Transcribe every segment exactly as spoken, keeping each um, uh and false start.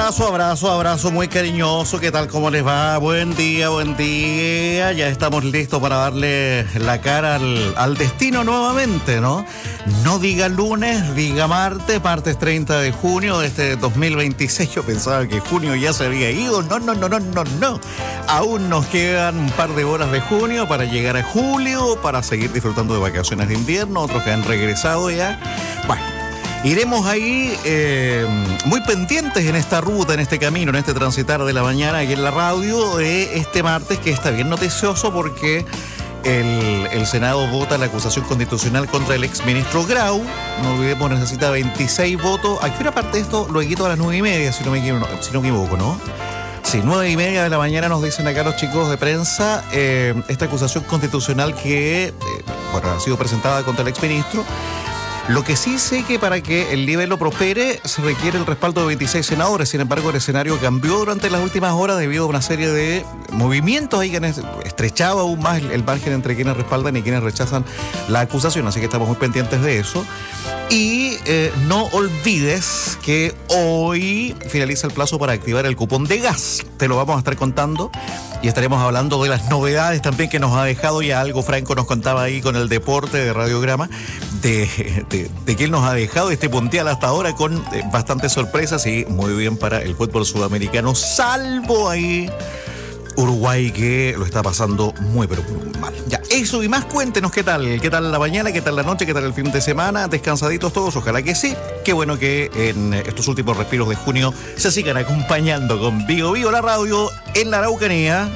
Abrazo, abrazo, abrazo muy cariñoso. ¿Qué tal? ¿Cómo les va? Buen día, buen día. Ya estamos listos para darle la cara al, al destino nuevamente, ¿no? No diga lunes, diga martes, martes treinta de junio de este dos mil veintiséis. Yo pensaba que junio ya se había ido. No, no, no, no, no, no. Aún nos quedan un par de horas de junio para llegar a julio, para seguir disfrutando de vacaciones de invierno, otros que han regresado ya. Bueno. Iremos ahí eh, muy pendientes en esta ruta, en este camino, en este transitar de la mañana aquí en la radio de este martes, que está bien noticioso porque el, el Senado vota la acusación constitucional contra el exministro Grau. No olvidemos, necesita veintiséis votos. ¿A qué hora parte esto? Luego a las nueve y media, si no me equivoco, si no me equivoco, ¿no? Sí, nueve y media de la mañana nos dicen acá los chicos de prensa eh, esta acusación constitucional que, eh, bueno, ha sido presentada contra el exministro. Lo que sí sé que para que el libelo prospere se requiere el respaldo de veintiséis senadores. Sin embargo, el escenario cambió durante las últimas horas debido a una serie de movimientos ahí que han estrechado aún más el margen entre quienes respaldan y quienes rechazan la acusación. Así que estamos muy pendientes de eso. Y eh, no olvides que hoy finaliza el plazo para activar el cupón de gas. Te lo vamos a estar contando. Y estaremos hablando de las novedades también que nos ha dejado ya algo. Franco nos contaba ahí con el deporte de Radiograma de, de, de que él nos ha dejado este puntial hasta ahora con eh, bastantes sorpresas y muy bien para el fútbol sudamericano, salvo ahí Uruguay, que lo está pasando muy pero muy mal. Ya, eso y más, cuéntenos qué tal, qué tal la mañana, qué tal la noche, qué tal el fin de semana, descansaditos todos, ojalá que sí. Qué bueno que en estos últimos respiros de junio se sigan acompañando con Vigo Vigo la radio en la Araucanía.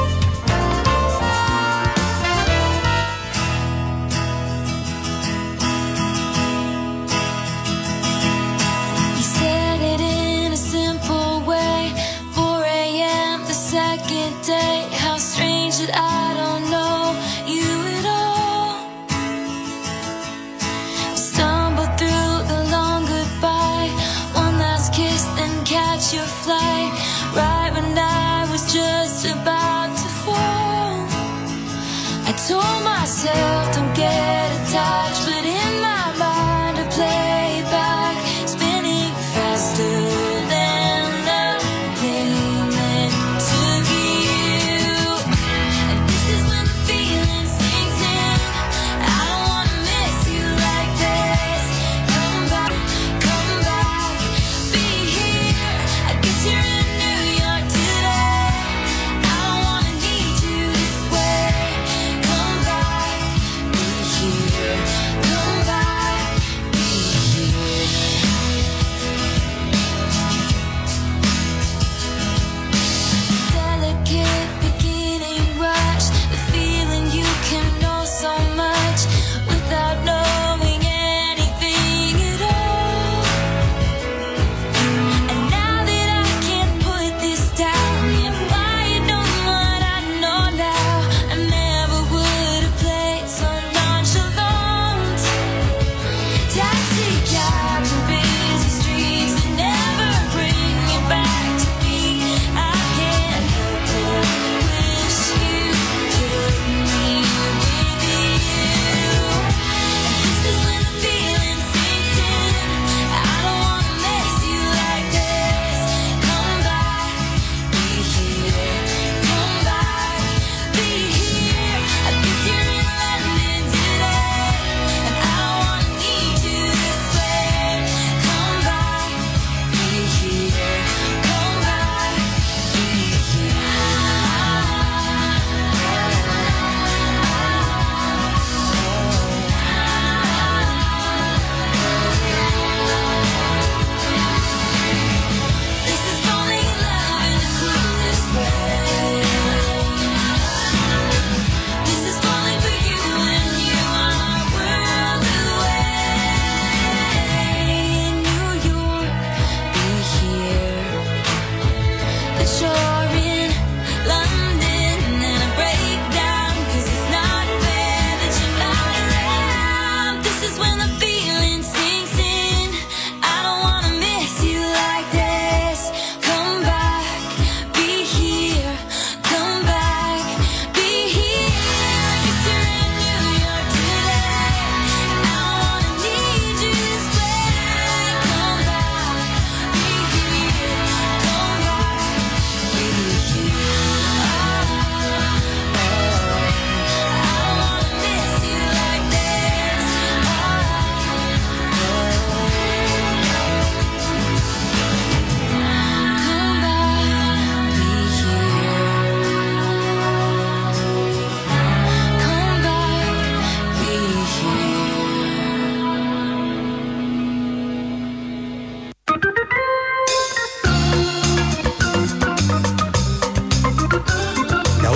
Day, how strange that I don't know you at all. Stumble through the long goodbye, one last kiss, then catch your flight. Right when I was just about to fall, I told myself don't get attached, but in my mind I play it back, spinning faster. Come back.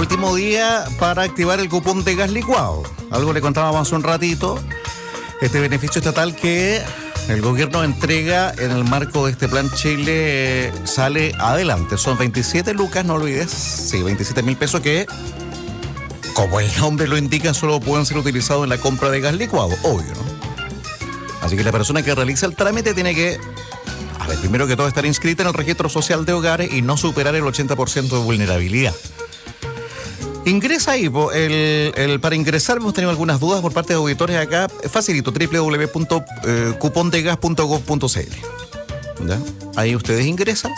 Último día para activar el cupón de gas licuado. Algo le contábamos hace un ratito. Este beneficio estatal que el gobierno entrega en el marco de este plan Chile eh, sale adelante. Son veintisiete lucas, no olvides. Sí, veintisiete mil pesos que, como el nombre lo indica, solo pueden ser utilizados en la compra de gas licuado. Obvio, ¿no? Así que la persona que realiza el trámite tiene que, a ver, primero que todo, estar inscrita en el registro social de hogares y no superar el ochenta por ciento de vulnerabilidad. Ingresa ahí, el, el, para ingresar hemos tenido algunas dudas por parte de auditores acá. Facilito, doble u doble u doble u punto cupón de gas punto gov punto c l. ¿Ya? Ahí ustedes ingresan.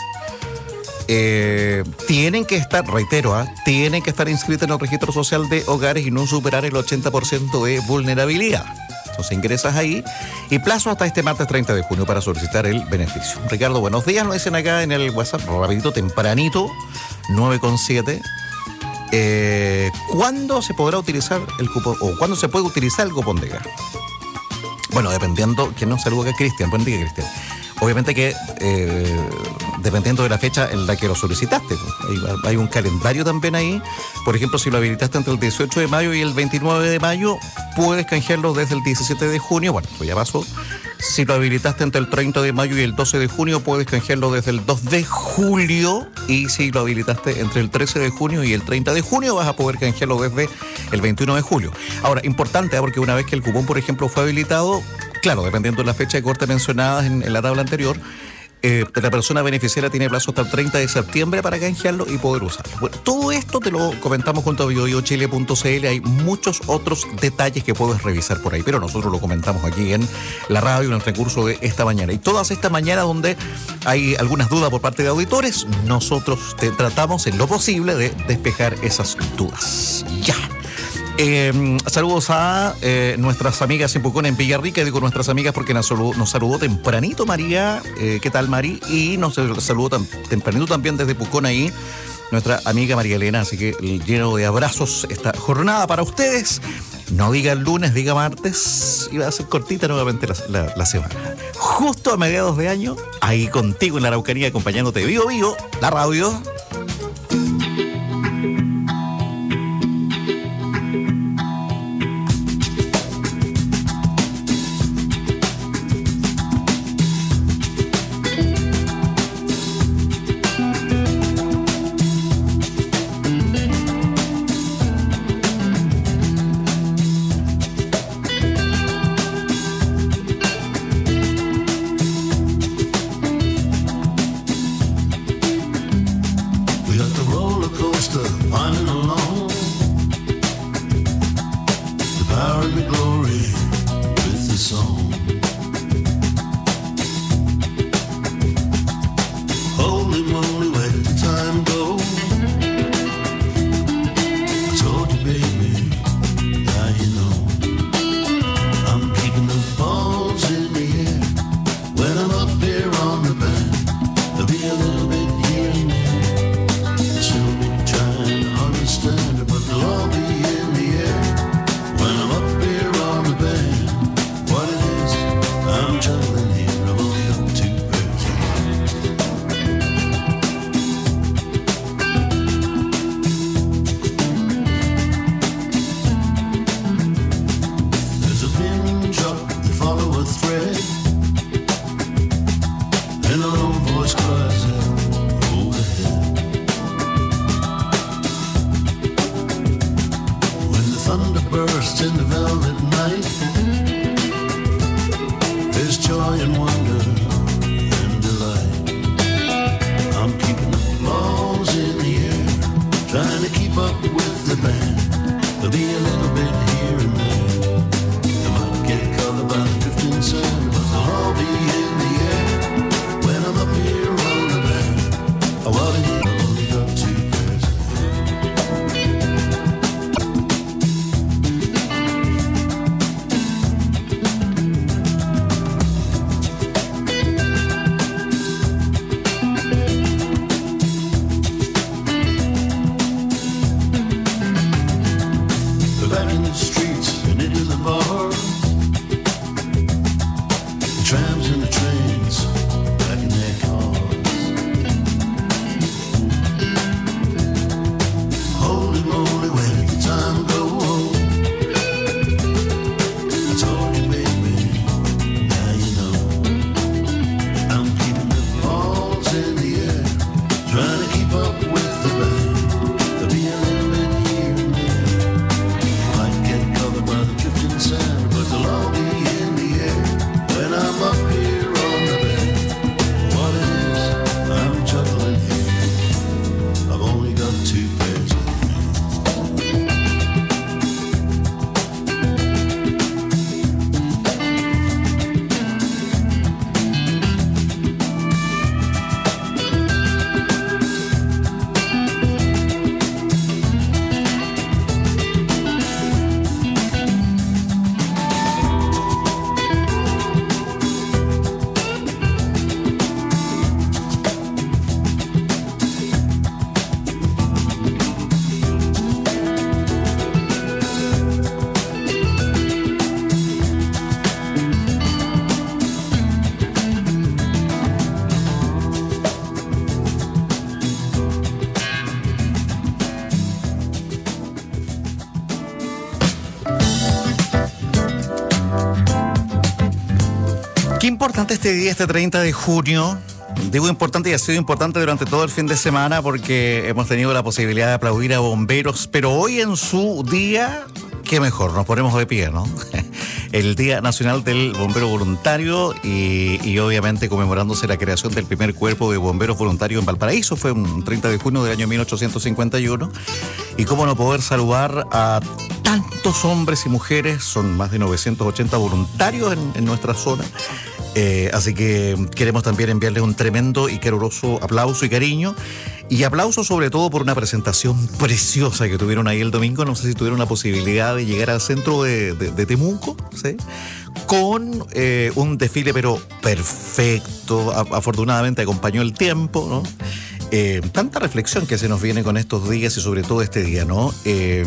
Eh, tienen que estar, reitero, ¿eh? tienen que estar inscritos en el registro social de hogares y no superar el ochenta por ciento de vulnerabilidad. Entonces ingresas ahí y plazo hasta este martes treinta de junio para solicitar el beneficio. Ricardo, buenos días, nos dicen acá en el WhatsApp, rapidito, tempranito, nueve con siete. Eh, ¿Cuándo se podrá utilizar el cupón o cuándo se puede utilizar el cupón de gas? Bueno, dependiendo, ¿quién nos saluda acá? Cristian, buen día, Cristian. Obviamente que eh, dependiendo de la fecha en la que lo solicitaste, hay, hay un calendario también ahí. Por ejemplo, si lo habilitaste entre el dieciocho de mayo y el veintinueve de mayo, puedes canjearlo desde el diecisiete de junio. Bueno, pues ya pasó. Si lo habilitaste entre el treinta de mayo y el doce de junio, puedes canjearlo desde el dos de julio. Y si lo habilitaste entre el trece de junio y el treinta de junio, vas a poder canjearlo desde el veintiuno de julio. Ahora, importante, ¿eh? Porque una vez que el cupón, por ejemplo, fue habilitado, claro, dependiendo de la fecha de corte mencionada en, en la tabla anterior, eh, la persona beneficiaria tiene plazo hasta el treinta de septiembre para canjearlo y poder usarlo. Bueno, todo esto te lo comentamos junto a bio bio chile punto c l. Hay muchos otros detalles que puedes revisar por ahí, pero nosotros lo comentamos aquí en la radio en el transcurso de esta mañana. Y todas esta mañana donde hay algunas dudas por parte de auditores, nosotros te tratamos en lo posible de despejar esas dudas. Ya. Eh, saludos a eh, nuestras amigas en Pucón, en Villarrica. Digo nuestras amigas porque nos saludó, nos saludó tempranito María. Eh, ¿Qué tal, Mari? Y nos saludó tam, tempranito también desde Pucón ahí nuestra amiga María Elena. Así que lleno de abrazos esta jornada para ustedes. No diga el lunes, diga martes. Y va a ser cortita nuevamente la, la, la semana. Justo a mediados de año, ahí contigo en la Araucanía, acompañándote vivo, vivo, la radio. importante este día, este treinta de junio. Digo importante y ha sido importante durante todo el fin de semana porque hemos tenido la posibilidad de aplaudir a bomberos, pero hoy en su día, qué mejor, nos ponemos de pie, ¿no? El Día Nacional del Bombero Voluntario y, y obviamente conmemorándose la creación del primer cuerpo de bomberos voluntarios en Valparaíso, fue un treinta de junio del año mil ochocientos cincuenta y uno. Y cómo no poder saludar a tantos hombres y mujeres, son más de novecientos ochenta voluntarios en, en nuestra zona. Eh, así que queremos también enviarles un tremendo y caluroso aplauso y cariño. Y aplauso sobre todo por una presentación preciosa que tuvieron ahí el domingo. No sé si tuvieron la posibilidad de llegar al centro de, de, de Temuco, ¿sí? Con eh, un desfile pero perfecto. A, afortunadamente acompañó el tiempo, ¿no? Eh, tanta reflexión que se nos viene con estos días y sobre todo este día, ¿no? Eh,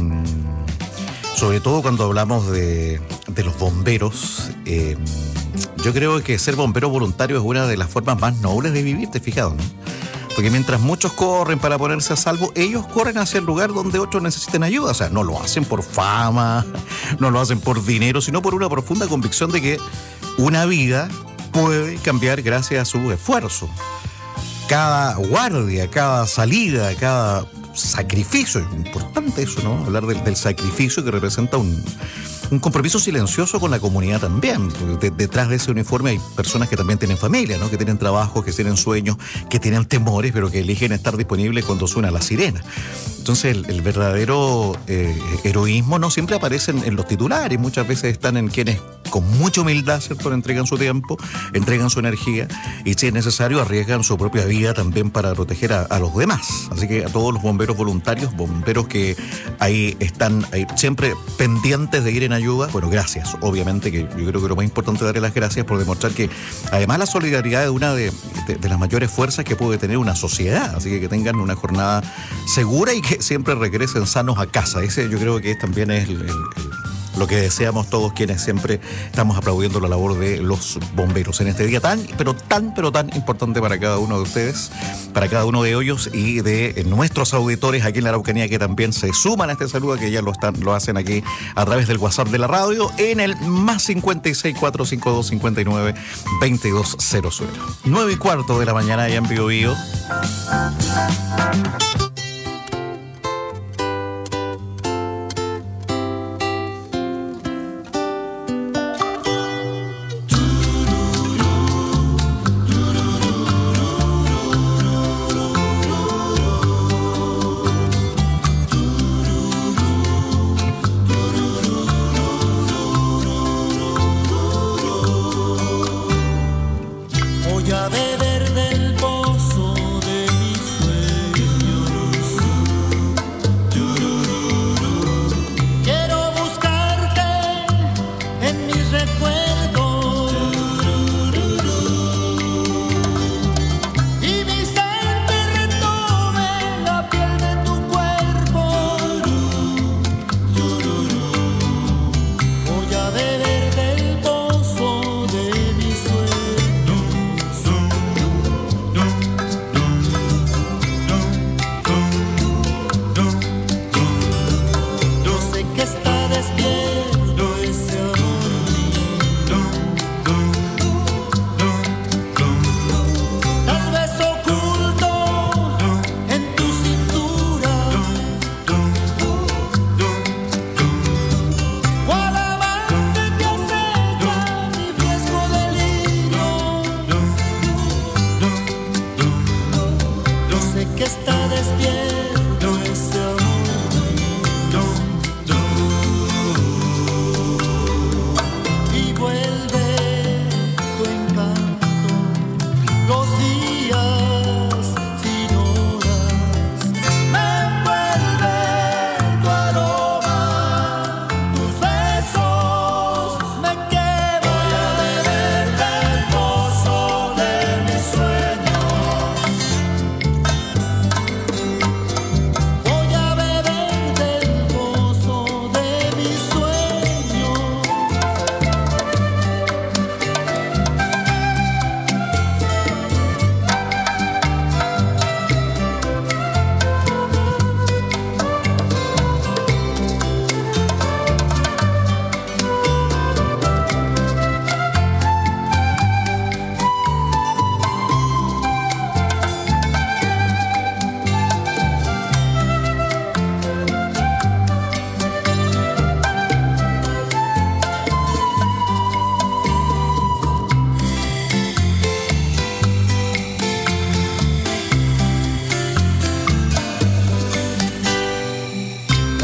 sobre todo cuando hablamos de, de los bomberos. Eh, yo creo que ser bombero voluntario es una de las formas más nobles de vivir, ¿te has fijado, no? Porque mientras muchos corren para ponerse a salvo, ellos corren hacia el lugar donde otros necesiten ayuda. O sea, no lo hacen por fama, no lo hacen por dinero, sino por una profunda convicción de que una vida puede cambiar gracias a su esfuerzo. Cada guardia, cada salida, cada sacrificio, es importante eso, ¿no? Hablar del, del sacrificio que representa un... un compromiso silencioso con la comunidad también. De, detrás de ese uniforme hay personas que también tienen familia, ¿no? Que tienen trabajo, que tienen sueños, que tienen temores, pero que eligen estar disponibles cuando suena la sirena. Entonces el, el verdadero eh, heroísmo no siempre aparece en, en los titulares, muchas veces están en quienes con mucha humildad, ¿cierto?, entregan su tiempo, entregan su energía y si es necesario arriesgan su propia vida también para proteger a, a los demás. Así que a todos los bomberos voluntarios, bomberos que ahí están ahí siempre pendientes de ir en ayuda, bueno, gracias. Obviamente que yo creo que lo más importante es darle las gracias por demostrar que además la solidaridad es una de, de, de las mayores fuerzas que puede tener una sociedad. Así que que tengan una jornada segura y que siempre regresen sanos a casa. Ese yo creo que es, también es el, el, el, lo que deseamos todos quienes siempre estamos aplaudiendo la labor de los bomberos en este día tan, pero tan, pero tan importante para cada uno de ustedes, para cada uno de ellos y de nuestros auditores aquí en la Araucanía que también se suman a este saludo, que ya lo están, lo hacen aquí a través del WhatsApp de la radio en el más cincuenta y seis, cuatrocientos cincuenta y dos, cincuenta y nueve, veintidós cero cero. nueve y cuarto de la mañana allá en Bío Bío. Voy a beber del pozo de mis sueños.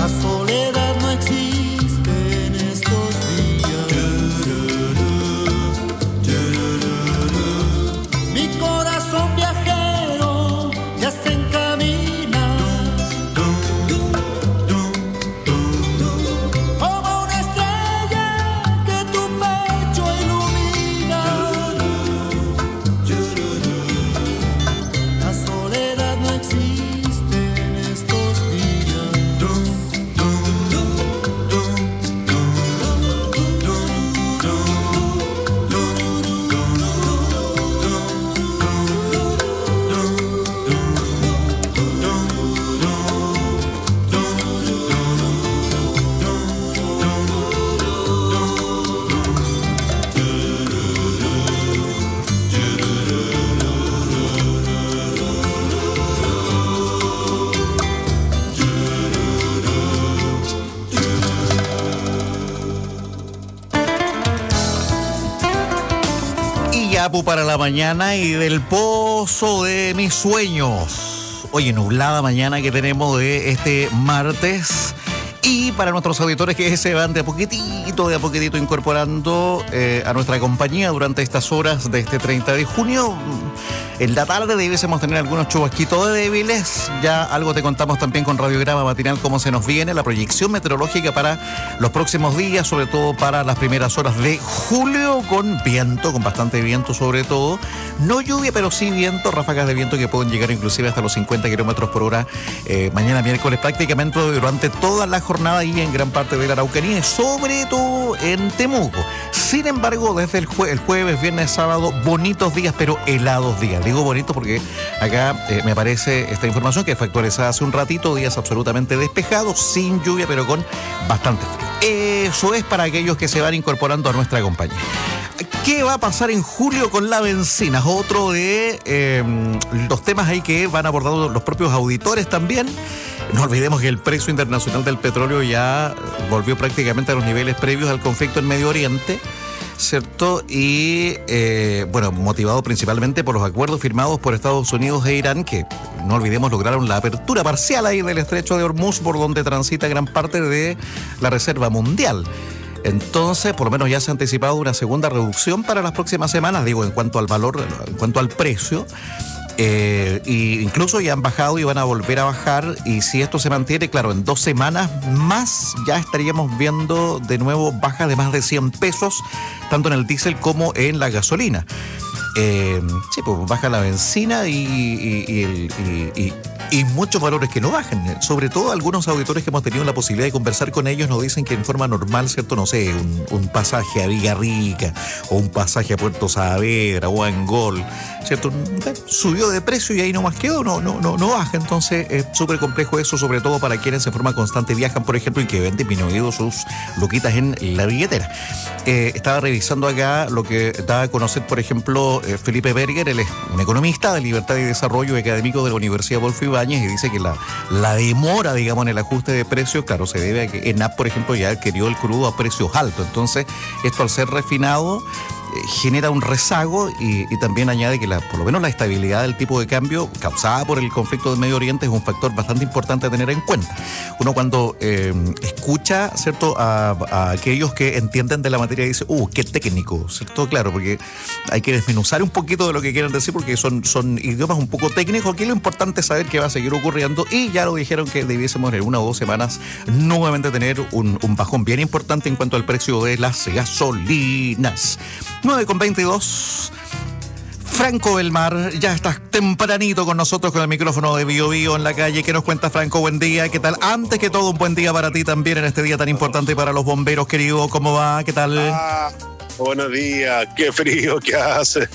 La soledad no existe en estos días. Mi corazón viajero ya se encamina como una estrella que tu pecho ilumina. La soledad no existe en estos días. Y Yapu para la mañana y del pozo de mis sueños. Oye, nublada mañana que tenemos de este martes. Y para nuestros auditores que se van de a poquitito, de a poquitito incorporando eh, a nuestra compañía durante estas horas de este treinta de junio. En la tarde debiésemos tener algunos chubasquitos de débiles. Ya algo te contamos también con Radiograma Matinal cómo se nos viene la proyección meteorológica para los próximos días, sobre todo para las primeras horas de julio, con viento, con bastante viento sobre todo. No lluvia, pero sí viento, ráfagas de viento que pueden llegar inclusive hasta los cincuenta kilómetros por hora eh, mañana miércoles, prácticamente durante toda la jornada y en gran parte de la Araucanía, y sobre todo en Temuco. Sin embargo, desde el, jue- el jueves, viernes, sábado, bonitos días, pero helados días. Digo bonito porque acá eh, me aparece esta información que fue actualizada hace un ratito, días absolutamente despejados, sin lluvia, pero con bastante frío. Eso es para aquellos que se van incorporando a nuestra compañía. ¿Qué va a pasar en julio con la benzina? Otro de eh, los temas ahí que van abordando los propios auditores también. No olvidemos que el precio internacional del petróleo ya volvió prácticamente a los niveles previos al conflicto en Medio Oriente, ¿cierto? Y, eh, bueno, motivado principalmente por los acuerdos firmados por Estados Unidos e Irán, que, no olvidemos, lograron la apertura parcial ahí del estrecho de Hormuz, por donde transita gran parte de la reserva mundial. Entonces, por lo menos ya se ha anticipado una segunda reducción para las próximas semanas, digo, en cuanto al valor, en cuanto al precio. Eh, y incluso ya han bajado y van a volver a bajar, y si esto se mantiene, claro, en dos semanas más ya estaríamos viendo de nuevo bajas de más de cien pesos, tanto en el diésel como en la gasolina. Eh, sí, pues baja la benzina y, y, y, el, y, y, y muchos valores que no bajan. Sobre todo algunos auditores que hemos tenido la posibilidad de conversar con ellos nos dicen que en forma normal, ¿cierto? No sé, un, un pasaje a Villarrica o un pasaje a Puerto Saavedra o a Angol, ¿cierto? Subió de precio y ahí no más quedó, no, no, no, no baja. Entonces es súper complejo eso, sobre todo para quienes en forma constante viajan, por ejemplo, y que ven disminuido sus luquitas en la billetera. Eh, estaba revisando acá lo que da a conocer, por ejemplo, eh, Felipe Berger. Él es un economista de Libertad y Desarrollo, académico de la Universidad Adolfo Ibáñez, y dice que la, la demora, digamos, en el ajuste de precios, claro, se debe a que ENAP, por ejemplo, ya adquirió el crudo a precios altos. Entonces, esto al ser refinado genera un rezago, y, y también añade que la, por lo menos la estabilidad del tipo de cambio causada por el conflicto del Medio Oriente es un factor bastante importante a tener en cuenta. Uno cuando eh, escucha, ¿cierto?, a, a aquellos que entienden de la materia dice, uh, qué técnico, ¿cierto? Claro, porque hay que desmenuzar un poquito de lo que quieren decir, porque son, son idiomas un poco técnicos. Aquí lo importante es saber qué va a seguir ocurriendo, y ya lo dijeron que debiésemos en una o dos semanas nuevamente tener un, un bajón bien importante en cuanto al precio de las gasolinas. nueve con veintidós. Franco Belmar, ya estás tempranito con nosotros con el micrófono de Bio Bio en la calle. ¿Qué nos cuenta, Franco? Buen día, ¿qué tal? Antes que todo, un buen día para ti también en este día tan importante para los bomberos, querido. ¿Cómo va? ¿Qué tal? Ah, buenos días, qué frío que hace.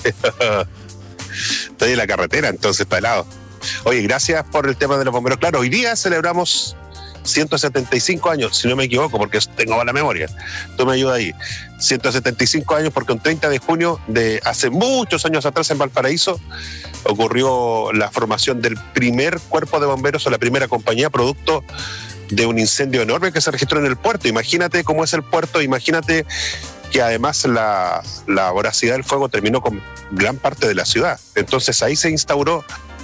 Estoy en la carretera, entonces, pelado. Oye, gracias por el tema de los bomberos. Claro, hoy día celebramos ciento setenta y cinco años, si no me equivoco, porque tengo mala memoria. Tú me ayudas ahí. ciento setenta y cinco años, porque un treinta de junio de hace muchos años atrás en Valparaíso ocurrió la formación del primer cuerpo de bomberos o la primera compañía, producto de un incendio enorme que se registró en el puerto. Imagínate cómo es el puerto, imagínate que además la, la voracidad del fuego terminó con gran parte de la ciudad. Entonces ahí se instauró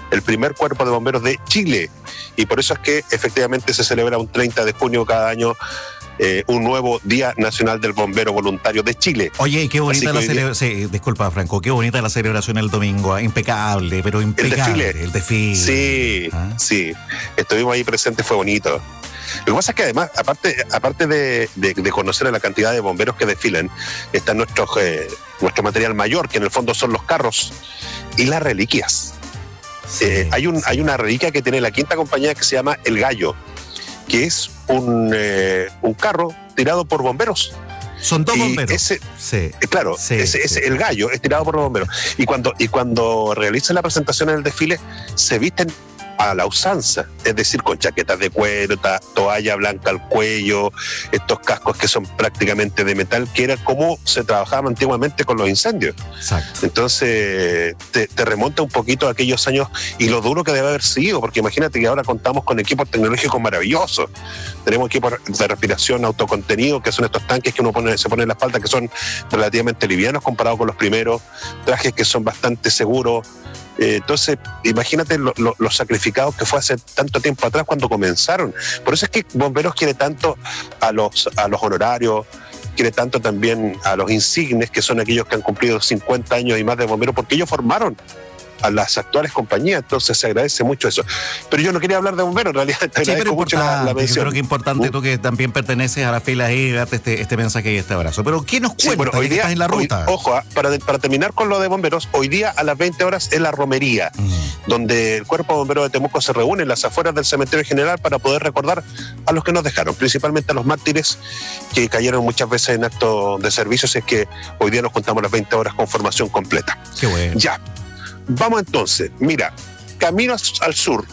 el primer cuerpo de bomberos de Chile. Y por eso es que efectivamente se celebra un treinta de junio cada año eh, un nuevo Día Nacional del Bombero Voluntario de Chile. Oye, qué bonita la Así que hoy día- celebración. Sí, disculpa, Franco, qué bonita la celebración el domingo. ¿eh? Impecable, pero El impecable. desfile. El desfile. Sí, ¿Ah? sí. Estuvimos ahí presentes, fue bonito. Lo que pasa es que además, aparte, aparte de, de, de conocer a la cantidad de bomberos que desfilan, está nuestro, eh, nuestro material mayor, que en el fondo son los carros y las reliquias. Sí, Eh, hay, un, sí. hay una reliquia que tiene la quinta compañía que se llama El Gallo, que es un, eh, un carro tirado por bomberos. Son dos y bomberos. ese- Sí. Eh, Claro, Sí, ese, ese- sí. el gallo es tirado por los bomberos. Y cuando, y cuando realizan la presentación en el desfile, se visten a la usanza, es decir, con chaquetas de cuero, ta- toalla blanca al cuello, estos cascos que son prácticamente de metal, que era como se trabajaba antiguamente con los incendios. Exacto. Entonces te, te remonta un poquito a aquellos años y lo duro que debe haber sido, porque imagínate que ahora contamos con equipos tecnológicos maravillosos. Tenemos equipos de respiración autocontenido, que son estos tanques que uno pone, se pone en la espalda, que son relativamente livianos comparados con los primeros, trajes que son bastante seguros. Eh, entonces, imagínate lo- lo- los sacrificados que fue hace tanto tiempo atrás cuando comenzaron. Por eso es que Bomberos quiere tanto a los, a los honorarios, quiere tanto también a los insignes, que son aquellos que han cumplido cincuenta años y más de bomberos, porque ellos formaron a las actuales compañías, entonces se agradece mucho eso. Pero yo no quería hablar de bomberos, en realidad te Sí, pero agradezco mucho la, la importante, yo mención. creo que es importante ¿Mm? tú que también perteneces a la fila ahí, darte este, este mensaje y este abrazo. Pero ¿qué nos Sí, cuentas bueno, ya hoy que día, estás en la hoy- ruta? ojo, ah, para, para terminar con lo de bomberos, hoy día a las veinte horas es la romería, Mm. donde el Cuerpo de Bomberos de Temuco se reúne en las afueras del Cementerio General para poder recordar a los que nos dejaron, principalmente a los mártires que cayeron muchas veces en acto de servicio, así es que hoy día nos juntamos a las veinte horas con formación completa. Qué bueno. Ya, vamos entonces, mira, camino al sur,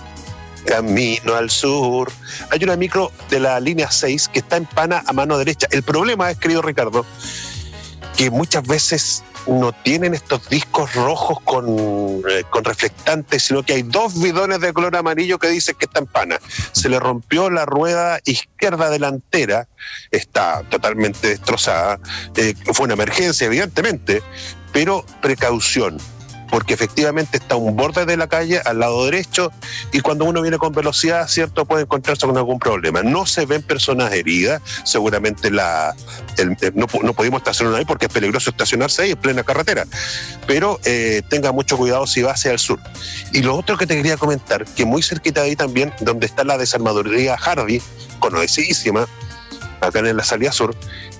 camino al sur, hay una micro de la línea seis que está en Pana a mano derecha. El problema es, querido Ricardo, que muchas veces no tienen estos discos rojos con, eh, con reflectantes, sino que hay dos bidones de color amarillo que dicen que está en Pana. Se le rompió la rueda izquierda delantera, está totalmente destrozada, eh, fue una emergencia evidentemente, pero precaución, porque efectivamente está un borde de la calle al lado derecho y cuando uno viene con velocidad, cierto, puede encontrarse con algún problema. No se ven personas heridas, seguramente la, el- el- no, no pudimos estacionar ahí porque es peligroso estacionarse ahí en plena carretera, pero eh, tenga mucho cuidado si va hacia el sur. Y lo otro que te quería comentar, que muy cerquita de ahí también, donde está la desarmaduría Hardy, conocidísima, acá en la salida sur,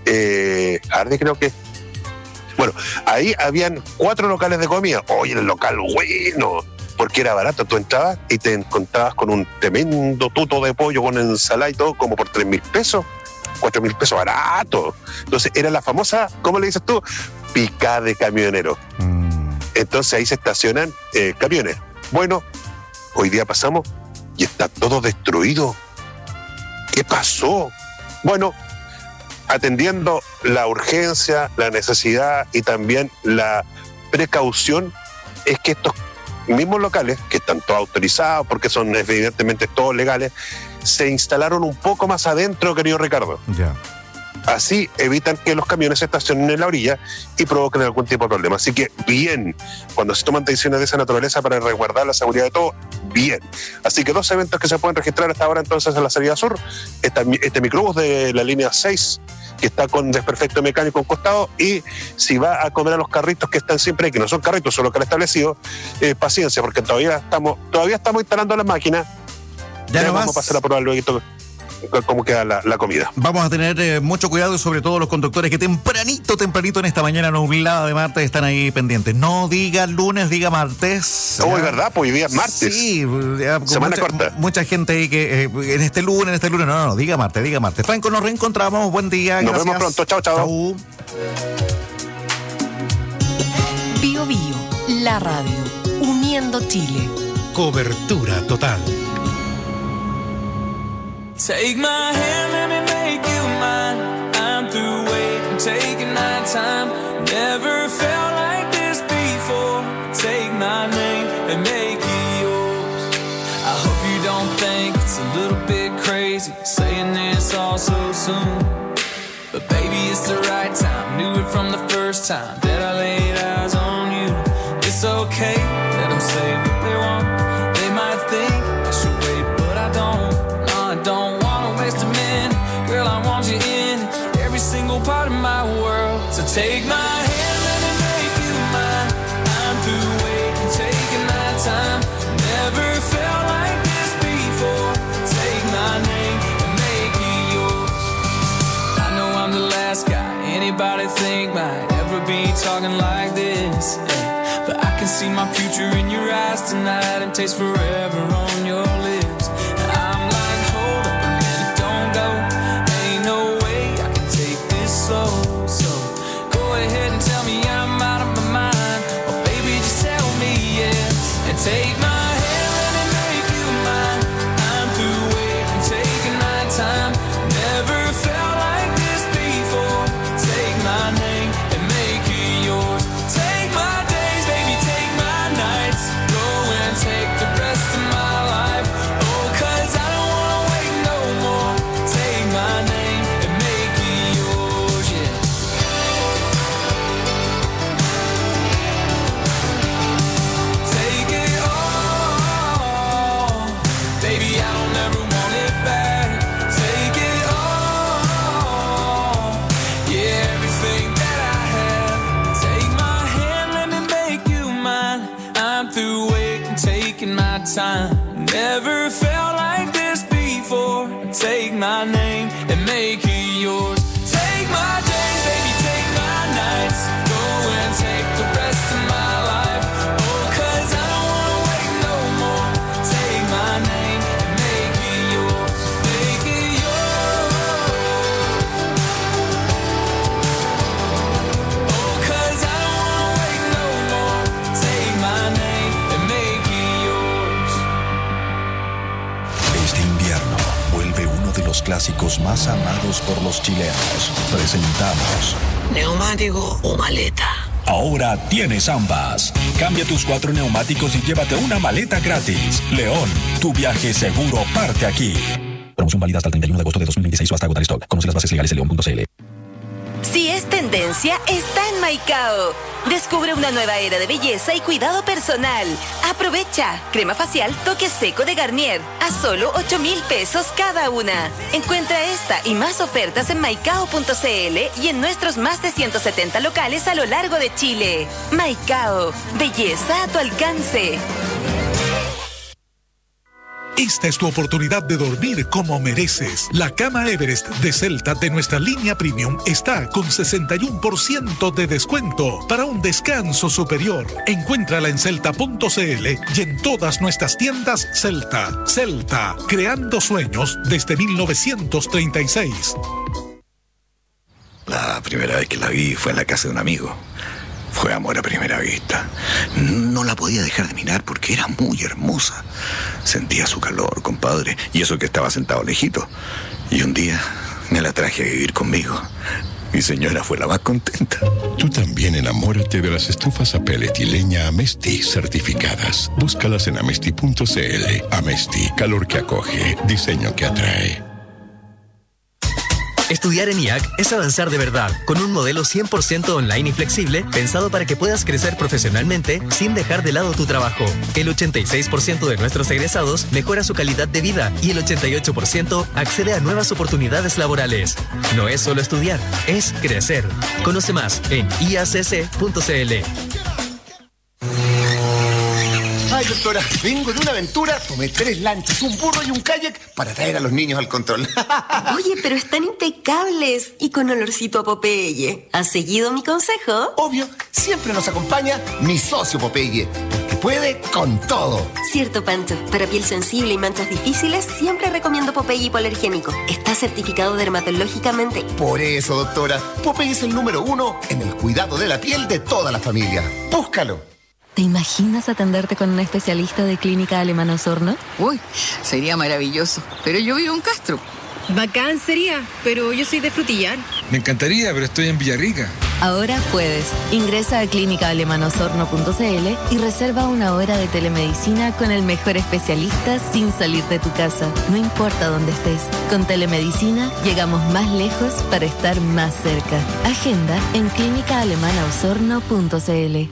eh, Hardy creo que bueno, ahí habían cuatro locales de comida. Oye, el local bueno, porque era barato. Tú entrabas y te encontrabas con un tremendo tuto de pollo con ensalada y todo, como por tres mil pesos, cuatro mil pesos, barato. Entonces era la famosa, ¿cómo le dices tú? Picada de camionero. Mm. Entonces ahí se estacionan eh, camiones. Bueno, hoy día pasamos y está todo destruido. ¿Qué pasó? Bueno, atendiendo la urgencia, la necesidad y también la precaución, es que estos mismos locales, que están todos autorizados porque son evidentemente todos legales, se instalaron un poco más adentro, querido Ricardo. Ya. Así evitan que los camiones se estacionen en la orilla y provoquen algún tipo de problema. Así que bien, cuando se toman decisiones de esa naturaleza para resguardar la seguridad de todo, bien. Así que dos eventos que se pueden registrar hasta ahora entonces en la salida sur, esta, este microbús de la línea seis, que está con desperfecto mecánico en costado, y si va a comer a los carritos que están siempre ahí, que no son carritos, son locales establecidos, eh, paciencia, porque todavía estamos, todavía estamos instalando las máquinas. Ya Ya no vamos más. a pasar a probar luego cómo queda la, la comida. Vamos a tener eh, mucho cuidado y sobre todo los conductores que tempranito, tempranito en esta mañana nublada de martes están ahí pendientes. No diga lunes, diga martes. Oh, Ya. es verdad, pues hoy día es martes. Sí, ya, con Semana mucha, corta. mucha gente ahí que eh, en este lunes, en este lunes, no, no, no, diga martes, diga martes. Franco, nos reencontramos, buen día. Nos gracias. vemos pronto, chao, chao. Chau. Bio Bio, la radio, uniendo Chile. Cobertura total. Take my hand, let me make you mine. I'm through waiting, taking my time. Never felt like this before. Take my name and make it yours. I hope you don't think it's a little bit crazy saying this all so soon. But baby, it's the right time. Knew it from the first time that I laid eyes on you. It's okay, let them say what they want. Take my hand, let me make you mine. I'm through waiting, taking my time. Never felt like this before. Take my name and make it yours. I know I'm the last guy anybody think might ever be talking like this, yeah. But I can see my future in your eyes tonight and taste forever on your lips. And I'm like, hold up a minute, don't go. Ain't no way I can take this slow. So go ahead and tell me I'm out of my mind. Or baby, just tell me yes. And take my hand, let me make you mine. I'm through waiting, taking my time. Never felt like this before. Take my name and make it yours. Take my days, baby, take my nights. Go and take the rest of my life. Oh, cause I don't wanna wait no more. Take my name and make it yours, yeah. Take it all, baby, I don't ever want it back. Take it all, yeah, everything that I have. Take my hand, let me make you mine. I'm through waiting, taking my time. Never felt like this before. Take my name and make it yours. Take my days, baby, take my nights. Go and take the rest of my life. Oh, cause I don't wanna wait no more. Take my name and make it yours. Make it yours. Oh, cause I don't wanna wait no more. Take my name and make it yours. Este invierno vuelve uno de los clásicos más amados por los chilenos. Presentamos ¿Neumático o maleta? Ahora tienes ambas. Cambia tus cuatro neumáticos y llévate una maleta gratis. León, tu viaje seguro parte aquí. Promoción válida hasta el treinta y uno de agosto de dos mil veintiséis o hasta agotar stock. Conoce las bases legales en león punto c l. Si es tendencia, está en Maicao. Descubre una nueva era de belleza y cuidado personal. Aprovecha. Crema facial Toque Seco de Garnier. A solo ocho mil pesos cada una. Encuentra esta y más ofertas en maicao punto c l y en nuestros más de ciento setenta locales a lo largo de Chile. Maicao. Belleza a tu alcance. Esta es tu oportunidad de dormir como mereces. La cama Everest de Celta de nuestra línea Premium está con sesenta y uno por ciento de descuento para un descanso superior. Encuéntrala en celta punto c l y en todas nuestras tiendas Celta. Celta, creando sueños desde mil novecientos treinta y seis. La primera vez que la vi fue en la casa de un amigo. Fue amor a primera vista. No la podía dejar de mirar porque era muy hermosa. Sentía su calor, compadre, y eso que estaba sentado lejito. Y un día me la traje a vivir conmigo. Mi señora fue la más contenta. Tú también enamórate de las estufas a pellet y leña Amesti certificadas. Búscalas en amesti punto c l. Amesti, calor que acoge, diseño que atrae. Estudiar en I A C es avanzar de verdad, con un modelo cien por ciento online y flexible, pensado para que puedas crecer profesionalmente sin dejar de lado tu trabajo. El ochenta y seis por ciento de nuestros egresados mejora su calidad de vida y el ochenta y ocho por ciento accede a nuevas oportunidades laborales. No es solo estudiar, es crecer. Conoce más en i a c c punto c l. Ay, doctora, vengo de una aventura, tomé tres lanchas, un burro y un kayak para traer a los niños al control. Oye, pero están impecables y con olorcito a Popeye. ¿Has seguido mi consejo? Obvio, siempre nos acompaña mi socio Popeye, porque puede con todo. Cierto, Pancho. Para piel sensible y manchas difíciles, siempre recomiendo Popeye hipoalergénico. Está certificado dermatológicamente. Por eso, doctora, Popeye es el número uno en el cuidado de la piel de toda la familia. Búscalo. ¿Te imaginas atenderte con un especialista de Clínica Alemana Osorno? Uy, sería maravilloso. Pero yo vivo en Castro. Bacán sería, pero yo soy de Frutillar. Me encantaría, pero estoy en Villarrica. Ahora puedes. Ingresa a clínica alemana osorno punto c l y reserva una hora de telemedicina con el mejor especialista sin salir de tu casa. No importa dónde estés. Con telemedicina llegamos más lejos para estar más cerca. Agenda en clínica alemana osorno punto c l.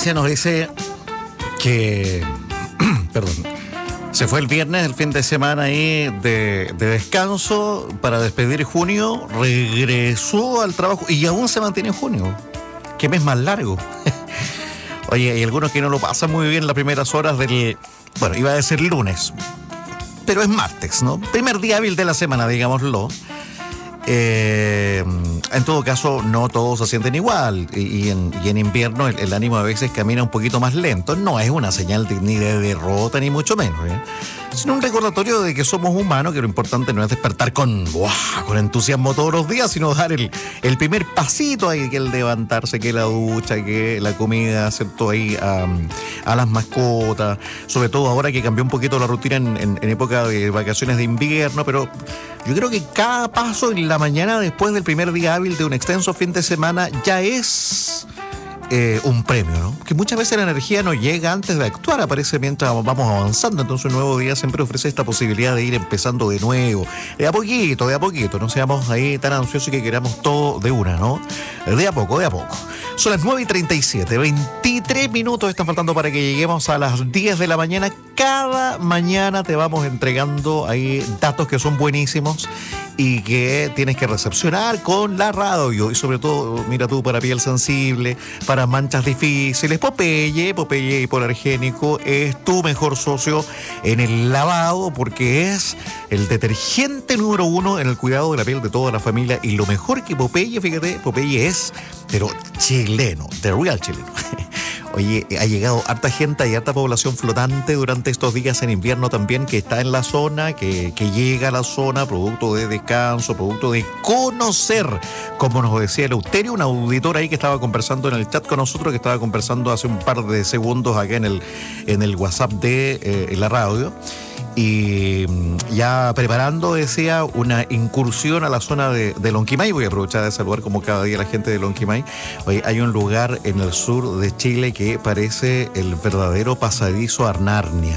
Patricia nos dice que, perdón, se fue el viernes, el fin de semana ahí de, de descanso para despedir junio, regresó al trabajo y aún se mantiene en junio. ¿Qué mes más largo? Oye, hay algunos que no lo pasan muy bien las primeras horas del, bueno, iba a decir lunes, pero es martes, ¿no? Primer día hábil de la semana, digámoslo. Eh, en todo caso, no todos se sienten igual y, y, en, y en invierno el, el ánimo a veces camina un poquito más lento. No es una señal de, ni de derrota ni mucho menos, ¿eh? Sino un recordatorio de que somos humanos, que lo importante no es despertar con, ¡wow!, con entusiasmo todos los días, sino dar el, el primer pasito ahí, que el levantarse, que la ducha, que la comida, ¿cierto? Ahí a, a las mascotas, sobre todo ahora que cambió un poquito la rutina en, en, en época de vacaciones de invierno, pero yo creo que cada paso en la mañana después del primer día hábil de un extenso fin de semana ya es eh, un premio, ¿no? Que muchas veces la energía no llega antes de actuar, aparece mientras vamos avanzando. Entonces un nuevo día siempre ofrece esta posibilidad de ir empezando de nuevo, de a poquito, de a poquito. No seamos ahí tan ansiosos y que queramos todo de una, ¿no? De a poco, de a poco. Son las nueve y treinta y siete, veintitrés minutos están faltando para que lleguemos a las diez de la mañana. Cada mañana te vamos entregando ahí datos que son buenísimos y que tienes que recepcionar con la radio. Y sobre todo, mira tú, para piel sensible, para manchas difíciles, Popeye, Popeye hipoalergénico es tu mejor socio en el lavado, porque es el detergente número uno en el cuidado de la piel de toda la familia. Y lo mejor que Popeye, fíjate, Popeye es, pero chileno, the real chileno. Oye, ha llegado harta gente y harta población flotante durante estos días en invierno también, que está en la zona, que, que llega a la zona, producto de descanso, producto de conocer, como nos decía Eleuterio, un auditor ahí que estaba conversando en el chat con nosotros, que estaba conversando hace un par de segundos acá en el, en el WhatsApp de eh, en la radio. Y ya preparando, decía, una incursión a la zona de, de Lonquimay. Voy a aprovechar de saludar como cada día la gente de Lonquimay. Hoy hay un lugar en el sur de Chile que parece el verdadero pasadizo a Narnia.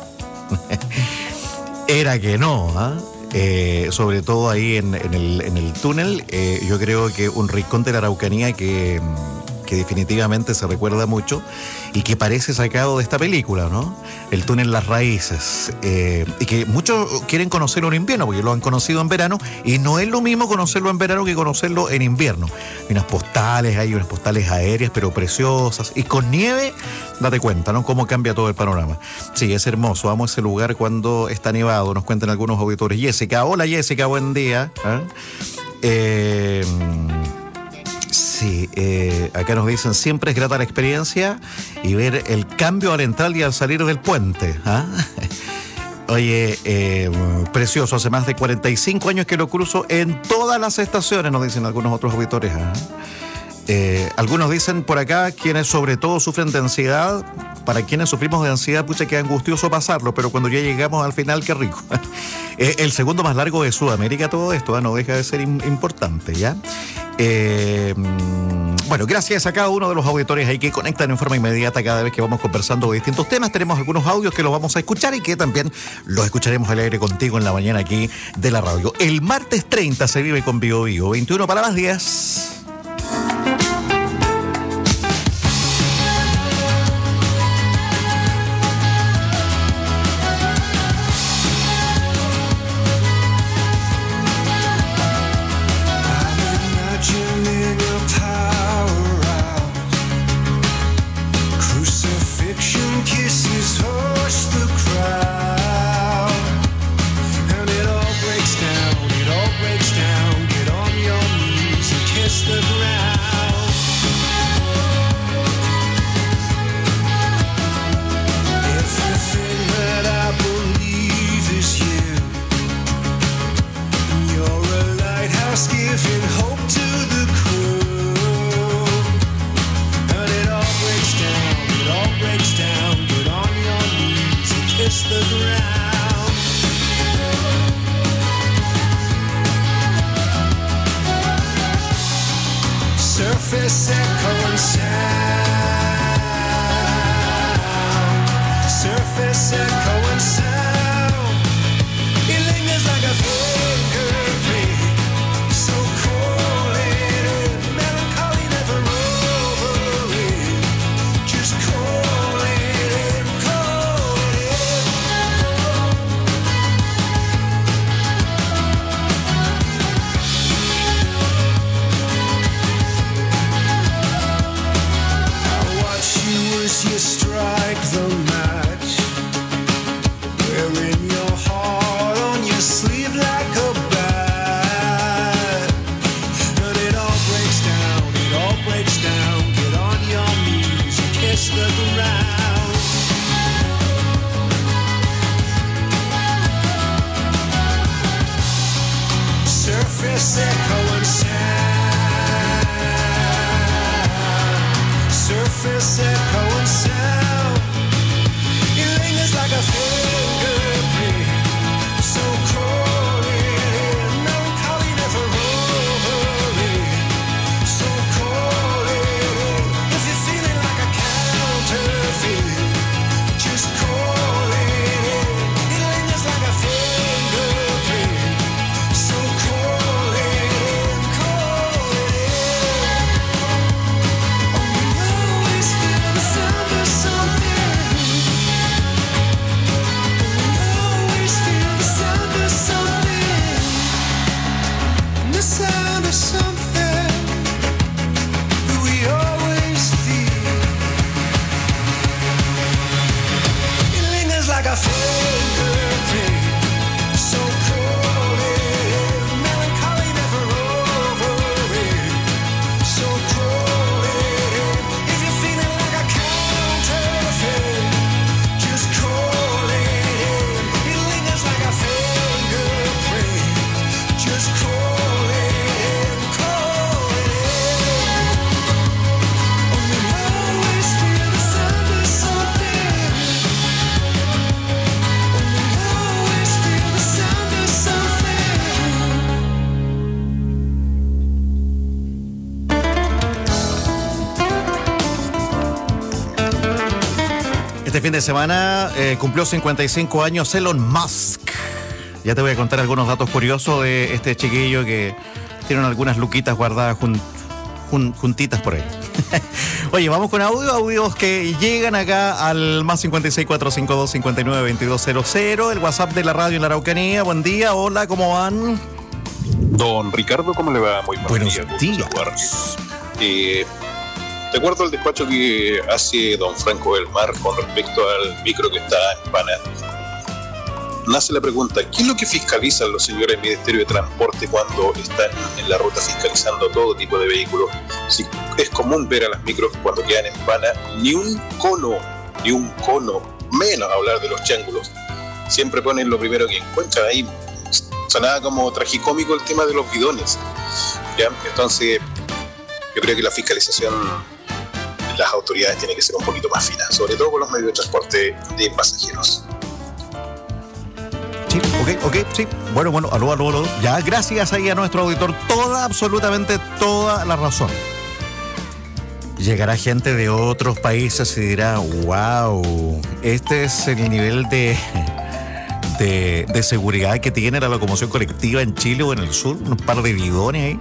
Era que no, ¿ah? ¿eh? Eh, sobre todo ahí en, en, el, en el túnel. Eh, yo creo que un rincón de la Araucanía que... que definitivamente se recuerda mucho y que parece sacado de esta película, ¿no? El túnel Las Raíces, eh, y que muchos quieren conocerlo en invierno porque lo han conocido en verano y no es lo mismo conocerlo en verano que conocerlo en invierno. Hay unas postales, hay unas postales aéreas pero preciosas y con nieve, date cuenta, ¿no? Cómo cambia todo el panorama. Sí, es hermoso, amo ese lugar cuando está nevado, nos cuentan algunos auditores. Jessica, hola Jessica, buen día. ¿Eh? Eh, Sí, eh, acá nos dicen, siempre es grata la experiencia y ver el cambio al entrar y al salir del puente. ¿Ah? Oye, eh, precioso, hace más de cuarenta y cinco años que lo cruzo en todas las estaciones, nos dicen algunos otros auditores. ¿Ah? Eh, algunos dicen por acá, quienes sobre todo sufren de ansiedad, para quienes sufrimos de ansiedad, pucha, que angustioso pasarlo, pero cuando ya llegamos al final, qué rico. eh, el segundo más largo de Sudamérica, todo esto, ¿eh? No deja de ser im- importante, ¿ya? Eh, bueno, gracias a cada uno de los auditores ahí que conectan en forma inmediata cada vez que vamos conversando de distintos temas. Tenemos algunos audios que los vamos a escuchar y que también los escucharemos al aire contigo en la mañana aquí de la radio. El martes treinta se vive con Bio Bio, veintiuno para las diez. Just Este fin de semana eh, cumplió cincuenta y cinco años Elon Musk. Ya te voy a contar algunos datos curiosos de este chiquillo que tienen algunas luquitas guardadas jun, jun, juntitas por ahí. Oye, vamos con audio, audios que llegan acá al más cincuenta y seis, cuatrocientos cincuenta y dos, cincuenta y nueve, veintidós cero cero, el WhatsApp de la radio en la Araucanía. Buen día, hola, ¿cómo van? Don Ricardo, ¿cómo le va? Muy buenos días. días. Eh, de acuerdo al despacho que hace don Franco del Mar con respecto al micro que está en Pana, nace la pregunta, ¿qué es lo que fiscalizan los señores del Ministerio de Transporte cuando están en la ruta fiscalizando todo tipo de vehículos? Si es común ver a las micros cuando quedan en Pana, ni un cono, ni un cono, menos hablar de los triángulos. Siempre ponen lo primero que encuentran ahí. Sonaba como tragicómico el tema de los bidones. ¿Ya? Entonces, yo creo que la fiscalización de las autoridades tiene que ser un poquito más fina, sobre todo con los medios de transporte de pasajeros. Sí, ok, ok, sí. Bueno, bueno, aló, aló, aló. Ya, gracias ahí a nuestro auditor. Toda, absolutamente toda la razón. Llegará gente de otros países y dirá, wow, este es el nivel de, de, de seguridad que tiene la locomoción colectiva en Chile o en el sur. Un par de bidones ahí.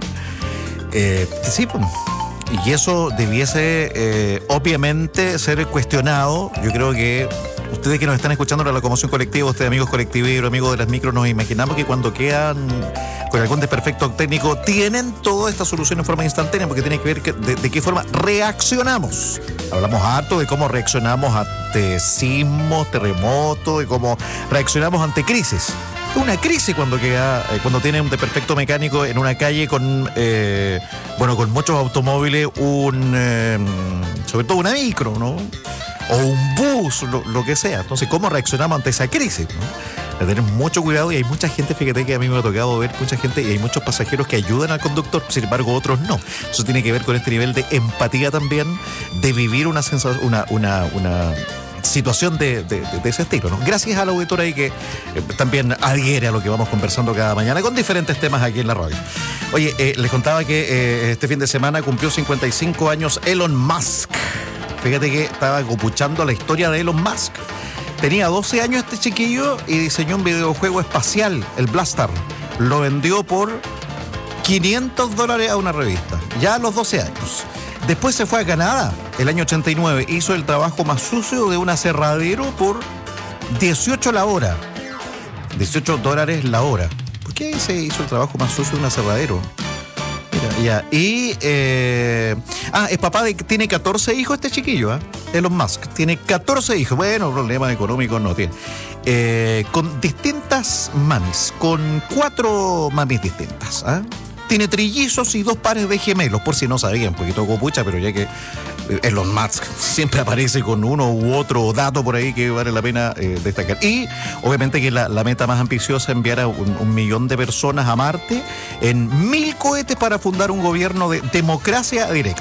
Eh, sí, pues. Y eso debiese, eh, obviamente, ser cuestionado. Yo creo que ustedes que nos están escuchando la locomoción colectiva, ustedes amigos colectiveros, amigos de las micros, nos imaginamos que cuando quedan con algún desperfecto técnico tienen toda esta solución en forma instantánea, porque tiene que ver que, de, de qué forma reaccionamos. Hablamos harto de cómo reaccionamos ante sismos, terremotos, y cómo reaccionamos ante crisis. Una crisis cuando queda, eh, cuando tiene un desperfecto mecánico en una calle con, eh, bueno, con muchos automóviles, un, eh, sobre todo una micro, ¿no? O un bus, lo, lo que sea. Entonces, ¿cómo reaccionamos ante esa crisis, ¿no? De tener mucho cuidado, y hay mucha gente, fíjate que a mí me ha tocado ver mucha gente, y hay muchos pasajeros que ayudan al conductor, sin embargo otros no. Eso tiene que ver con este nivel de empatía también, de vivir una sensación, una, una, una situación de, de, de ese estilo, ¿no? Gracias al auditor ahí que eh, también adhiere a lo que vamos conversando cada mañana con diferentes temas aquí en la radio. Oye, eh, les contaba que eh, este fin de semana cumplió cincuenta y cinco años Elon Musk. Fíjate que estaba copuchando la historia de Elon Musk. Tenía doce años este chiquillo y diseñó un videojuego espacial, el Blastar. Lo vendió por quinientos dólares a una revista, ya a los doce años. Después se fue a Canadá, el año ochenta y nueve. Hizo el trabajo más sucio de un aserradero por dieciocho la hora. dieciocho dólares la hora. ¿Por qué se hizo el trabajo más sucio de un aserradero? Mira, ya. Y, eh... ah, es papá de... Tiene catorce hijos este chiquillo, ¿eh? Elon Musk. Tiene catorce hijos. Bueno, problemas económicos no tiene. Eh, con distintas mamis. Con cuatro mamis distintas, ¿eh? Tiene trillizos y dos pares de gemelos, por si no sabían, porque tocó pucha, pero ya que Elon Musk siempre aparece con uno u otro dato por ahí que vale la pena eh, destacar. Y obviamente que la, la meta más ambiciosa es enviar a un, un millón de personas a Marte en mil cohetes para fundar un gobierno de democracia directa.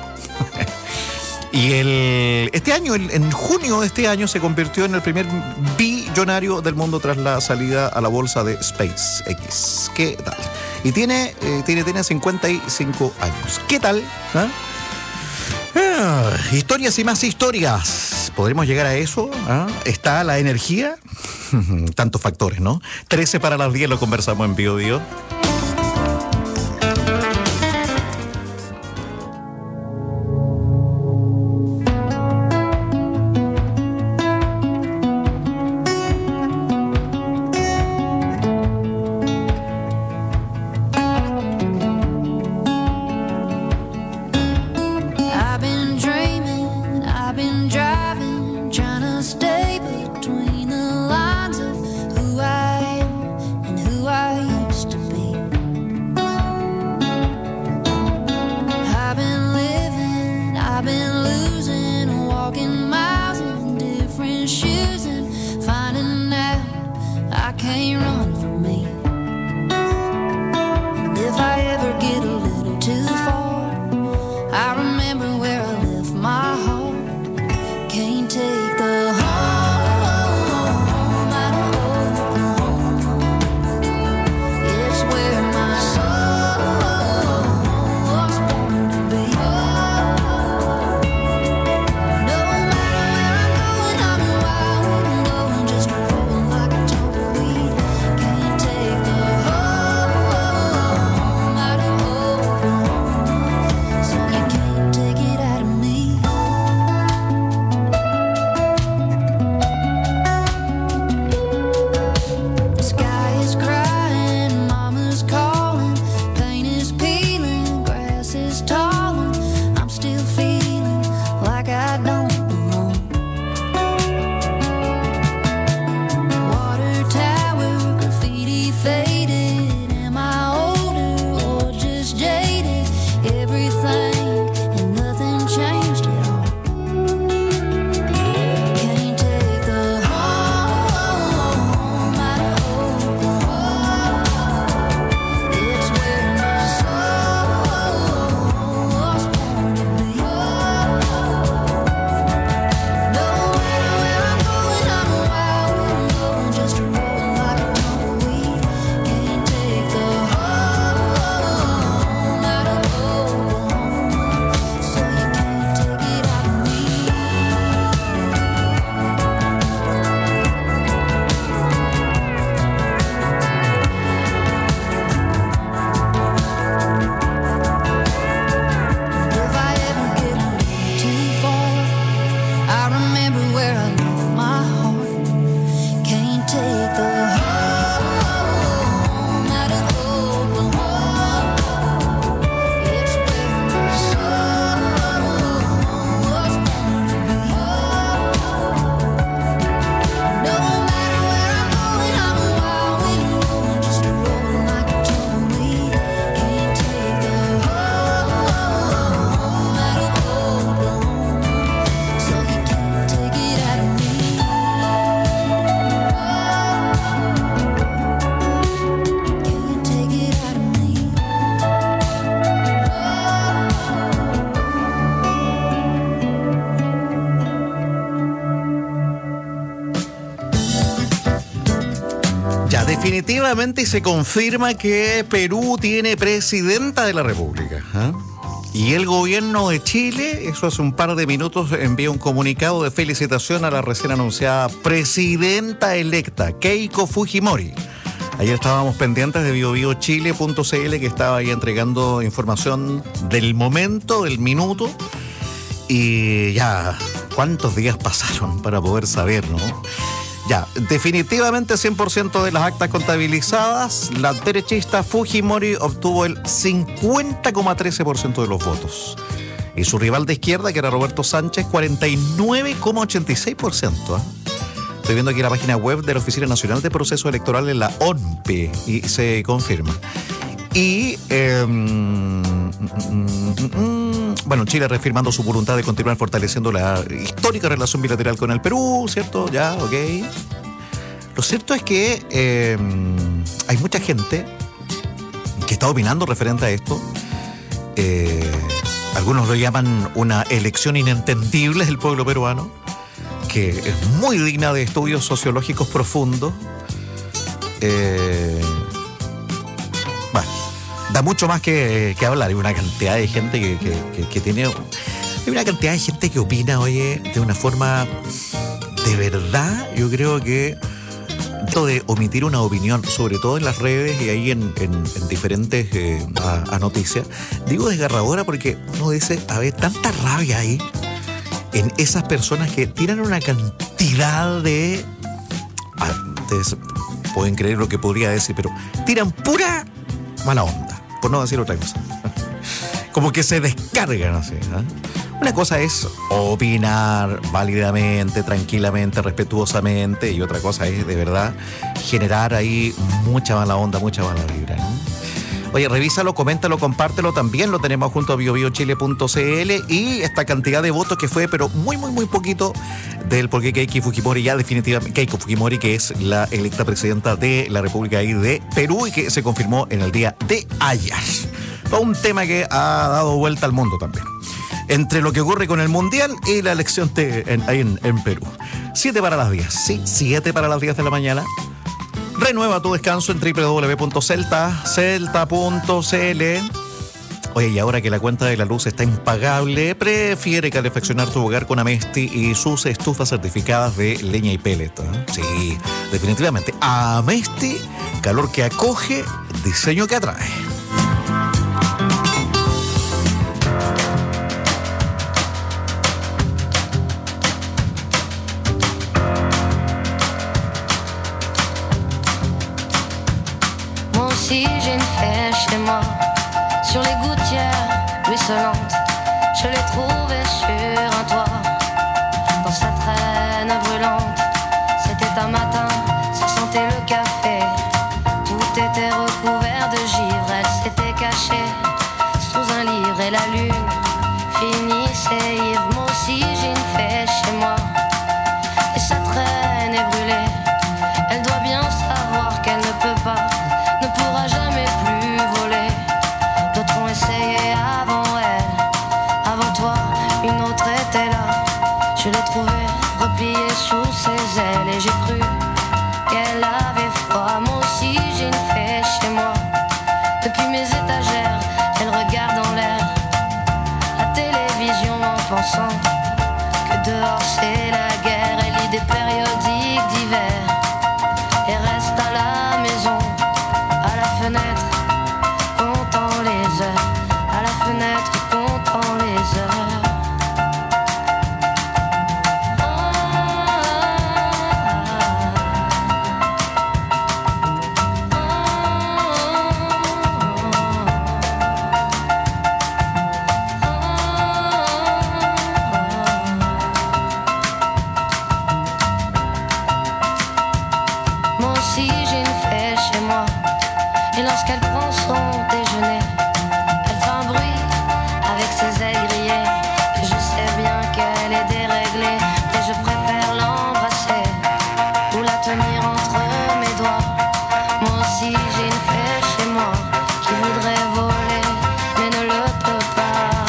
Y el, este año, el, en junio de este año, se convirtió en el primer billonario del mundo tras la salida a la bolsa de SpaceX. ¿Qué tal? Y tiene, eh, tiene, tiene cincuenta y cinco años. ¿Qué tal? ¿Ah? Ah, historias y más historias. ¿Podremos llegar a eso? ¿Ah? ¿Está la energía? Tantos factores, ¿no? trece para las diez lo conversamos en Bio Bio. Between the lines of who I am and who I used to be. was tall and I'm still feeling like I don't belong. Water tower, graffiti faded. Am I older or just jaded? Everything and nothing changed at all. Can't take the home out of Oklahoma. It's where my soul was born to be. No matter where I'm going, I'm a wild one, going just a rolling like a tumbleweed. Can't take the home out of Oklahoma, so you can't take it out of me. If I ever get a little too far, I remember where I left my heart. Can't take the home out of Oklahoma. It's where my soul was born to be. No matter where I'm going, I'm a wild wind blowing, just a rolling like a tumbleweed. Can't take the home out of Oklahoma, so you can't take it out of me. Can't take it out of me. Ya, definitivamente se confirma que Perú tiene presidenta de la República. ¿Ah? Y el gobierno de Chile, eso hace un par de minutos, envió un comunicado de felicitación a la recién anunciada presidenta electa, Keiko Fujimori. Ayer estábamos pendientes de bio bio chile punto c l, que estaba ahí entregando información del momento, del minuto. Y ya, ¿cuántos días pasaron para poder saber, no? Ya, definitivamente cien por ciento de las actas contabilizadas, la derechista Fujimori obtuvo el cincuenta coma trece por ciento de los votos. Y su rival de izquierda, que era Roberto Sánchez, cuarenta y nueve coma ochenta y seis por ciento. ¿eh? Estoy viendo aquí la página web de la Oficina Nacional de Procesos Electorales, la O N P E, y se confirma. Y, eh, mm, mm, mm, bueno, Chile reafirmando su voluntad de continuar fortaleciendo la histórica relación bilateral con el Perú, ¿cierto? Ya, ok. Lo cierto es que eh, hay mucha gente que está opinando referente a esto. Eh, algunos lo llaman una elección inentendible del pueblo peruano, que es muy digna de estudios sociológicos profundos. Eh, bueno, da mucho más que, que hablar. Hay una cantidad de gente que, que, que, que tiene... Hay una cantidad de gente que opina, oye, de una forma... De verdad, yo creo que... Esto de omitir una opinión, sobre todo en las redes y ahí en, en, en diferentes eh, a, a noticias, digo desgarradora porque uno dice, a ver, tanta rabia ahí en esas personas que tiran una cantidad de... Ah, ustedes pueden creer lo que podría decir, pero tiran pura mala onda, por no decir otra cosa. Como que se descargan así, ¿eh? Una cosa es opinar válidamente, tranquilamente, respetuosamente, y otra cosa es, de verdad, generar ahí mucha mala onda, mucha mala vibra, ¿no? Oye, revísalo, coméntalo, compártelo, también lo tenemos junto a bio bio chile punto c l, y esta cantidad de votos que fue, pero muy, muy, muy poquito, del por qué Keiko Fujimori ya definitivamente, Keiko Fujimori, que es la electa presidenta de la República ahí de Perú y que se confirmó en el día de ayer. Todo un tema que ha dado vuelta al mundo también, entre lo que ocurre con el Mundial y la elección de, en, ahí en, en Perú. Siete para las diez, sí, siete para las diez de la mañana. Renueva tu descanso en doble u doble u doble u punto celta punto c l. Oye, y ahora que la cuenta de la luz está impagable, prefiere calefaccionar tu hogar con Amesti y sus estufas certificadas de leña y pellet, ¿eh? Sí, definitivamente. Amesti, calor que acoge, diseño que atrae. Moi aussi j'ai une flèche chez moi, sur les gouttières, le insolente, je l'ai trouvée sur un toit, dans sa traîne brûlante. C'était un matin, ça sentait le café, tout était recouvert de givre. Elle s'était cachée sous un livre et la lune finissait ivre. Moi aussi j'ai une fée chez moi, et sa traîne est brûlée. Elle doit bien savoir qu'elle ne peut pas, ne pourra jamais plus voler. D'autres ont essayé avant elle, avant toi, une autre était là. Je l'ai trouvée repliée sous ses ailes et j'ai cru qu'elle avait froid. Moi aussi j'ai une fée chez moi, depuis mes étagères, elle regarde en l'air la télévision en pensant que dehors c'est la guerre. Elle lit des périodiques d'hiver et reste à la maison, à la fenêtre, comptant les heures, à la fenêtre, comptant les heures. Moi aussi j'ai une fée chez moi, et lorsqu'elle prend son déjeuner, elle fait un bruit avec ses ailes grillées. Et je sais bien qu'elle est déréglée, mais je préfère l'embrasser ou la tenir entre mes doigts. Moi aussi j'ai une fée chez moi qui voudrait voler mais ne le peut pas.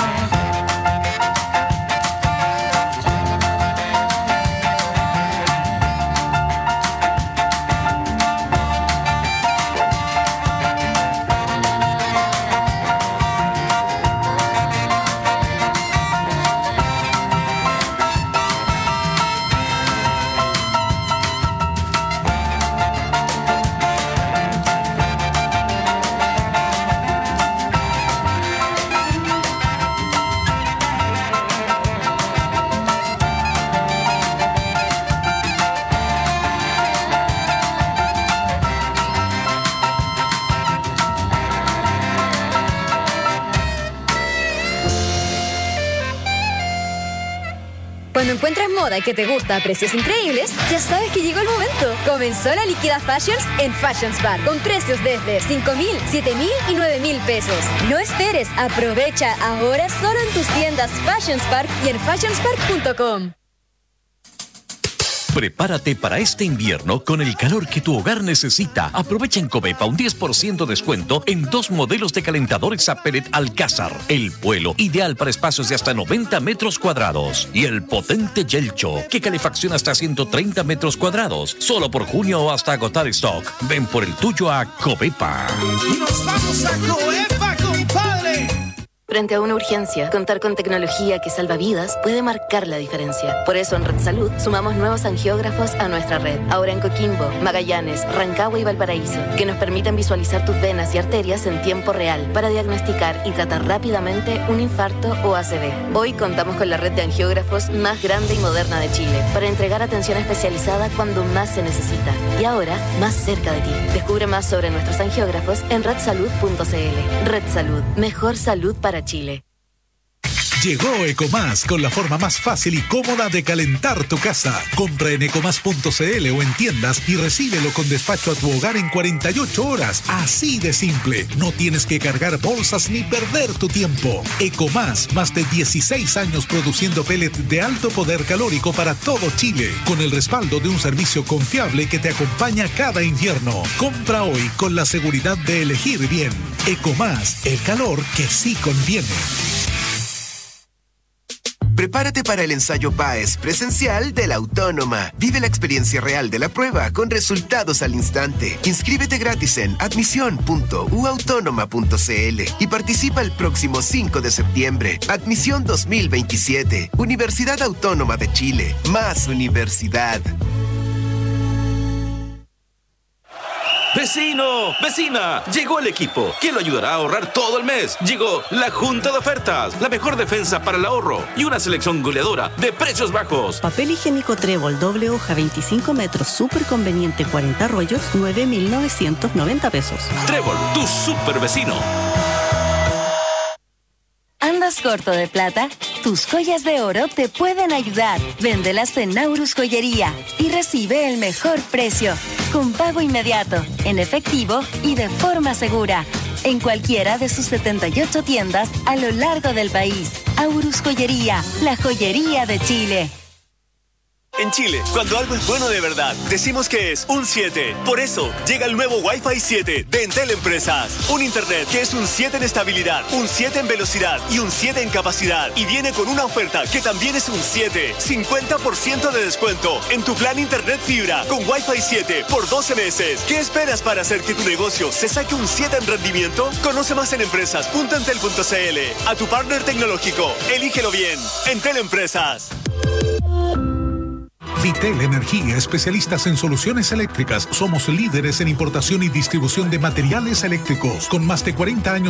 Cuando encuentras moda que te gusta a precios increíbles, ya sabes que llegó el momento. Comenzó la Liquida Fashions en Fashions Bar, con precios desde cinco mil, siete mil y nueve mil pesos. No esperes, aprovecha ahora solo en tus tiendas Fashions Park y en fashions park punto com. Prepárate para este invierno con el calor que tu hogar necesita. Aprovecha en Covepa un diez por ciento descuento en dos modelos de calentadores a pellet Alcázar. El Puelo, ideal para espacios de hasta noventa metros cuadrados. Y el potente Yelcho, que calefacciona hasta ciento treinta metros cuadrados. Solo por junio o hasta agotar stock. Ven por el tuyo a Covepa. ¡Nos vamos a Covepa, compadre! Frente a una urgencia, contar con tecnología que salva vidas puede marcar la diferencia. Por eso en Red Salud sumamos nuevos angiógrafos a nuestra red. Ahora en Coquimbo, Magallanes, Rancagua y Valparaíso, que nos permiten visualizar tus venas y arterias en tiempo real para diagnosticar y tratar rápidamente un infarto o A C V. Hoy contamos con la red de angiógrafos más grande y moderna de Chile para entregar atención especializada cuando más se necesita. Y ahora, más cerca de ti. Descubre más sobre nuestros angiógrafos en red salud punto c l. Red Salud. Mejor salud para Chile. Llegó Ecomás con la forma más fácil y cómoda de calentar tu casa. Compra en ecomás punto c l o en tiendas y recíbelo con despacho a tu hogar en cuarenta y ocho horas. Así de simple. No tienes que cargar bolsas ni perder tu tiempo. Ecomás, más de dieciséis años produciendo pellet de alto poder calórico para todo Chile, con el respaldo de un servicio confiable que te acompaña cada invierno. Compra hoy con la seguridad de elegir bien. Ecomás, el calor que sí conviene. Prepárate para el ensayo P A E S presencial de la Autónoma. Vive la experiencia real de la prueba con resultados al instante. Inscríbete gratis en admisión punto u autónoma punto c l y participa el próximo cinco de septiembre. Admisión dos mil veintisiete. Universidad Autónoma de Chile. Más universidad. ¡Vecino! ¡Vecina! Llegó el equipo que lo ayudará a ahorrar todo el mes. Llegó la Junta de Ofertas, la mejor defensa para el ahorro y una selección goleadora de precios bajos. Papel higiénico Trébol doble hoja veinticinco metros, súper conveniente, cuarenta rollos, nueve mil novecientos noventa pesos. Trébol, tu super vecino. Anda ¿Andas corto de plata? Tus joyas de oro te pueden ayudar. Véndelas en Naurus Joyería y recibe el mejor precio, con pago inmediato, en efectivo y de forma segura, en cualquiera de sus setenta y ocho tiendas a lo largo del país. Aurus Joyería, la joyería de Chile. En Chile, cuando algo es bueno de verdad, decimos que es un siete. Por eso, llega el nuevo Wi-Fi siete de Entel Empresas. Un internet que es un siete en estabilidad, un siete en velocidad y un siete en capacidad. Y viene con una oferta que también es un siete. cincuenta por ciento de descuento en tu plan internet fibra con Wi-Fi siete por doce meses. ¿Qué esperas para hacer que tu negocio se saque un siete en rendimiento? Conoce más en empresas punto entel punto c l. A tu partner tecnológico, elígelo bien. Entel Empresas. Vitel Energía, especialistas en soluciones eléctricas. Somos líderes en importación y distribución de materiales eléctricos, con más de cuarenta años